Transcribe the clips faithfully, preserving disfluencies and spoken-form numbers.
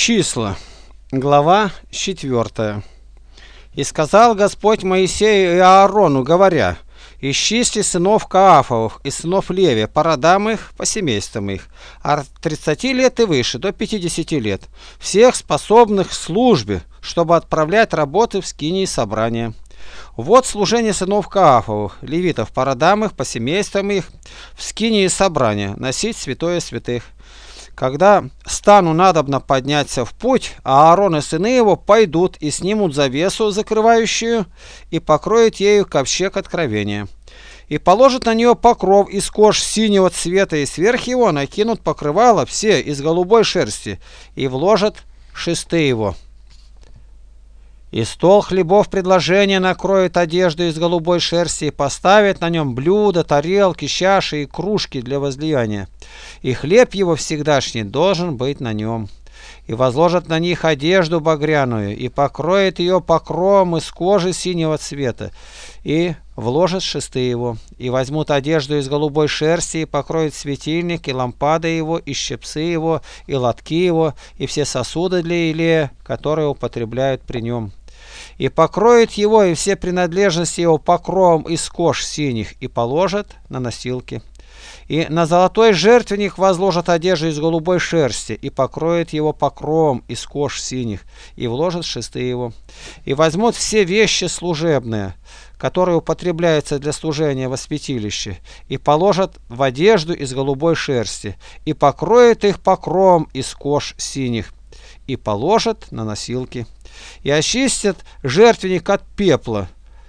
Числа. Глава четвёртая. «И сказал Господь Моисею и Аарону, говоря: исчисли сынов Каафовых и сынов Леви по родам их, по семействам их, от тридцати лет и выше до пятидесяти лет, всех способных к службе, чтобы отправлять работы в скинии собрания. Вот служение сынов Каафовых, левитов по родам их, по семействам их, в скинии собрания, носить святое святых. Когда стану надобно подняться в путь, а Аарон и сыны его пойдут и снимут завесу, закрывающую, и покроют ею ковчег откровения. И положат на нее покров из кож синего цвета, и сверх его накинут покрывало все из голубой шерсти, и вложат шесты его. И стол хлебов предложения накроет одежду из голубой шерсти, и поставят на нем блюда, тарелки, чаши и кружки для возлияния. И хлеб его всегдашний должен быть на нем. И возложат на них одежду багряную, и покроет ее покровом из кожи синего цвета, и вложат шесты его. И возьмут одежду из голубой шерсти, и покроют светильник, и лампады его, и щипцы его, и лотки его, и все сосуды для елея, которые употребляют при нем. И покроют его и все принадлежности его покровом из кож синих, и положат на носилки. И на золотой жертвенник возложат одежду из голубой шерсти, и покроют его покровом из кож синих, и вложат шесты его. И возьмут все вещи служебные, которые употребляются для служения во святилище, и положат в одежду из голубой шерсти, и покроют их покровом из кож синих, и положат на носилки. И очистят жертвенник от пепла,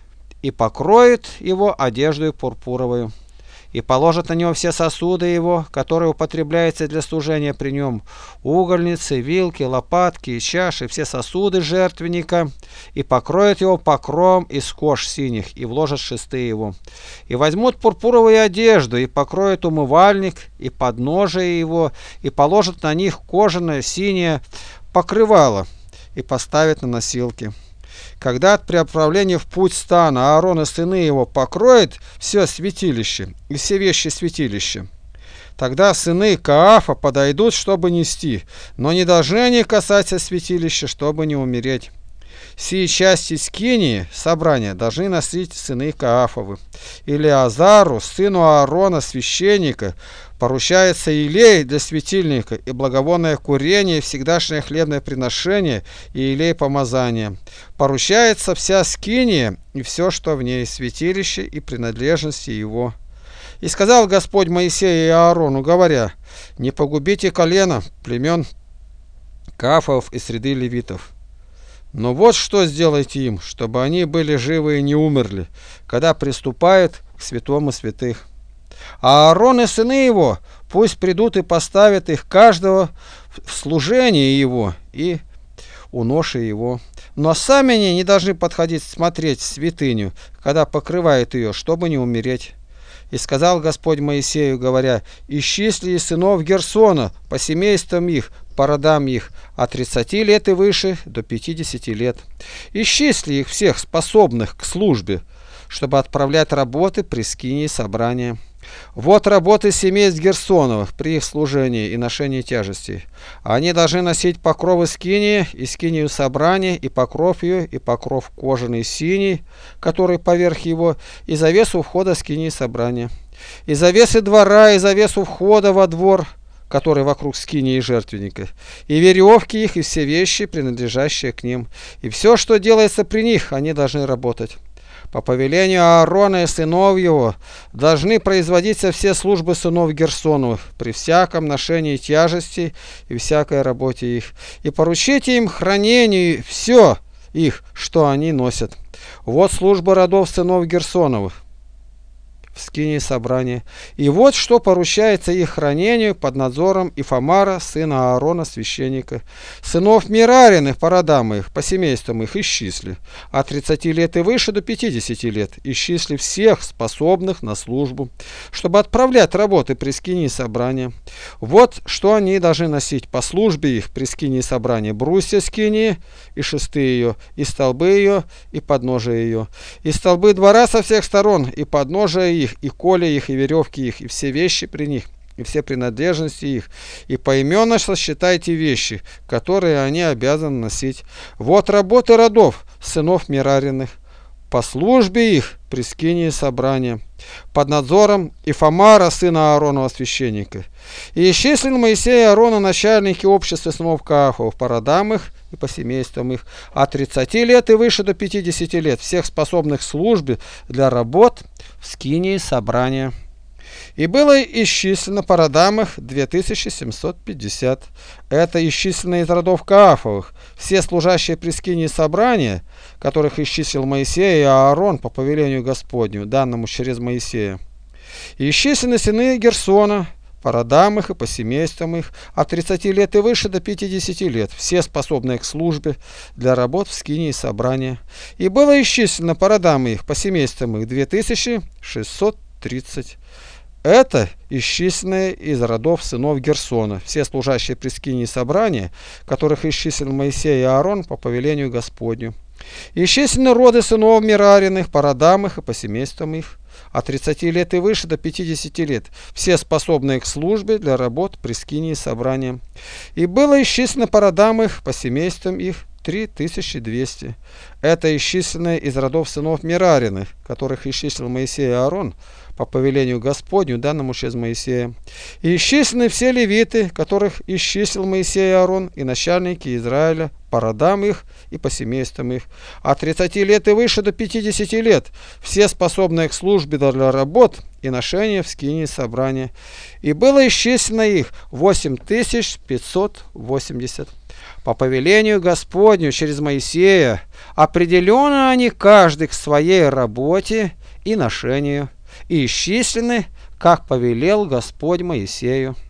и покроют его одеждой пурпуровую. И положат на него все сосуды его, которые употребляются для служения при нем, угольницы, вилки, лопатки и чаши, все сосуды жертвенника, и покроют его покровом из кож синих, и вложат шесты его. И возьмут пурпуровую одежду, и покроют умывальник, и подножие его, и положат на них кожаное синее покрывало, и поставят на носилки. Когда при отправлении в путь стана Аарон и сыны его покроют все святилище и все вещи святилища, тогда сыны Каафа подойдут, чтобы нести, но не должны они касаться святилища, чтобы не умереть. Сии части скинии собрания должны носить сыны Каафовы. Илиазару, сыну Аарона, священника, поручается елей для светильника, и благовонное курение, и всегдашнее хлебное приношение, и елей помазания. Поручается вся скиния, и все, что в ней, святилище и принадлежности его. И сказал Господь Моисею и Аарону, говоря: не погубите колено племен Каафов и среды левитов. Но вот что сделайте им, чтобы они были живы и не умерли, когда приступают к святому святых. А Аарон и сыны его пусть придут и поставят их каждого в служение его и у ноши его. Но сами они не должны подходить смотреть в святыню, когда покрывают ее, чтобы не умереть. И сказал Господь Моисею, говоря: исчисли из сынов Герсона по семействам их, по родам их, от тридцати лет и выше до пятидесяти лет. Исчисли их всех способных к службе, чтобы отправлять работы при скинии собрания. Вот работы семейств Герсоновых при их служении и ношении тяжестей. Они должны носить покровы скинии и скинию собрания, и покров ее, и покров кожаный синий, который поверх его, и завесу входа скинии собрания, и завесы двора, и завесу входа во двор, который вокруг скинии и жертвенника, и веревки их, и все вещи, принадлежащие к ним, и все, что делается при них, они должны работать. По повелению Аарона и сынов его должны производиться все службы сынов Герсоновых при всяком ношении тяжести и всякой работе их, и поручите им хранению все их, что они носят. Вот служба родов сынов Герсоновых в скинии собрания. И вот что поручается их хранению под надзором Ифамара, сына Аарона, священника. Сынов Мерариных по родам их, по семействам их исчисли, от тридцати лет и выше до пятидесяти лет, исчисли всех способных на службу, чтобы отправлять работы при скинии собрания. Вот что они должны носить по службе их при скинии собрания: брусья скинии и шесты ее, и столбы ее, и подножие ее, и столбы двора со всех сторон, и подножие их, и коля их, и веревки их, и все вещи при них, и все принадлежности их, и поименно сосчитайте вещи, которые они обязаны носить. Вот работы родов, сынов Мерариных, по службе их при скинии собрания, под надзором Ифамара, сына Ааронова, священника. И исчислил Моисей и Аарона начальники общества сынов Каафовых по родам их и по семействам их, от тридцати лет и выше до пятидесяти лет, всех способных к службе для работ в скинии собрания. И было исчислено по родам их две тысячи семьсот пятьдесят. Это исчислено из родов Каафовых, все служащие при скинии собрания, которых исчислил Моисей и Аарон по повелению Господню, данному через Моисея. И исчислены сыны Герсона по родам их и по семействам их, от тридцати лет и выше до пятидесяти лет, все способные к службе для работ в скинии собрания. И было исчислено по родам их, по семействам их две тысячи шестьсот тридцать. Это исчисленные из родов сынов Герсона, все служащие при скинии собрания, которых исчислил Моисей и Аарон по повелению Господню. Исчислены роды сынов Мерариных по родам их и по семействам их, от тридцати лет и выше до пятидесяти лет, все способные к службе для работ при скинии собрания. И было исчислено по родам их, по семействам их, три тысячи двести. Это исчисленные из родов сынов Мерариных, которых исчислил Моисей и Аарон по повелению Господню, данному через Моисея. И исчислены все левиты, которых исчислил Моисей и Аарон, и начальники Израиля по родам их и по семействам их, от тридцати лет и выше до пятидесяти лет, все способные к службе для работ и ношения в скинии собрания. И было исчислено их восемь тысяч пятьсот восемьдесят. По повелению Господню через Моисея определены они каждый к своей работе и ношению, и исчислены, как повелел Господь Моисею.